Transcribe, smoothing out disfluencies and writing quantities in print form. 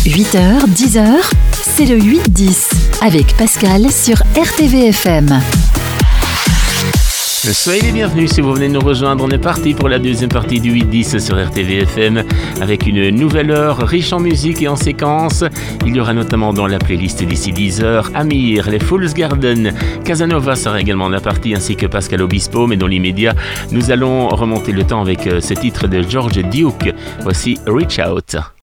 8h, 10h, c'est le 8-10 avec Pascal sur RTVFM. Soyez les bienvenus si vous venez nous rejoindre. On est parti pour la deuxième partie du 8-10 sur RTVFM avec une nouvelle heure riche en musique et en séquences. Il y aura notamment dans la playlist d'ici 10h Amir, les Fool's Garden, Casanova sera également la partie ainsi que Pascal Obispo. Mais dans l'immédiat, nous allons remonter le temps avec ce titre de George Duke. Voici Reach Out.